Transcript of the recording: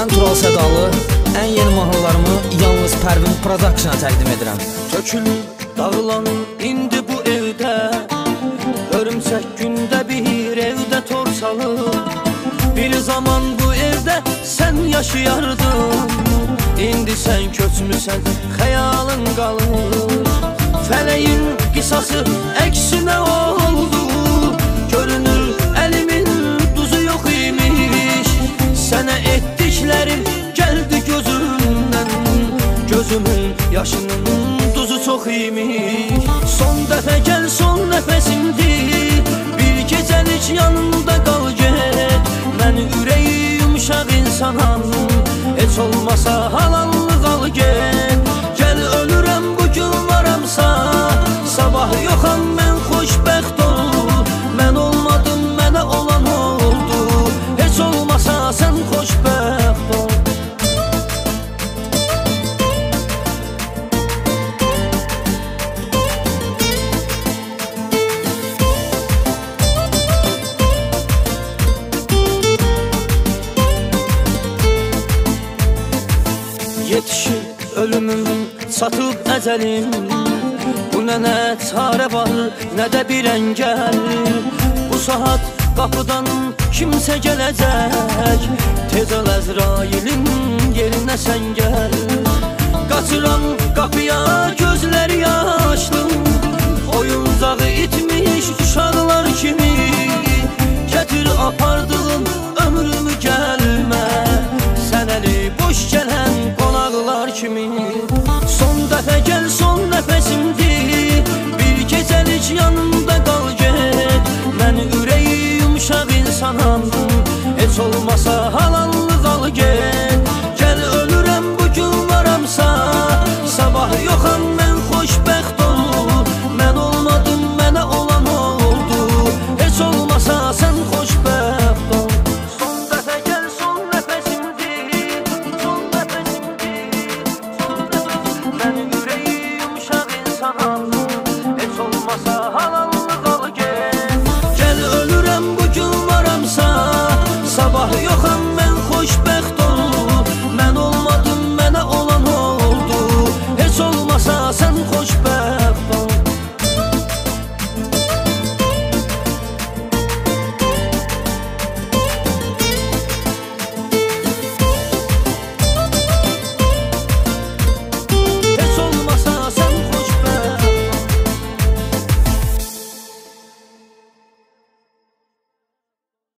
Mən Tural Sədalı, ən yeni mahnılarımı yalnız Pərvin Production'a təqdim edirəm. Tökülür, dağılanır indi bu evdə, örümsək gündə bir evdə tor salır. Bir zaman bu evdə sən yaşayardın, indi sən köçmüsən, xəyalın qalır. Fələyin qisası əksinə oldu, görünür əlimin duzu yox imiş. Sənə etdiklərim gəldi gözümdən, gözümün yaşının duzu çox imiş. Son dəfə gəl, son nəfəsimdir, bir gecəlik yanımda qal get. Mən ürəyi yumuşaq insanam, heç olmasa halallıq al get. Gəl ölürəm bugün varamsa, sabah yoxam mən xoşbəxt ol. Mən olmadım, mənə olan oldu, heç olmasa sən xoşbəxt ol. Yetişir ölümüm, çatıb əcəlim, bu nə çarə var, nə də bir əngəl. Bu saat qapıdan kimsə gələcək, tez ol Əzrailin yerinə sən gəl. Qaçıram qapıya, gözləri yaşlı, oyuncağı itmiş uşaqlar kimi. Gətir apardığım ömrümü gəlmə,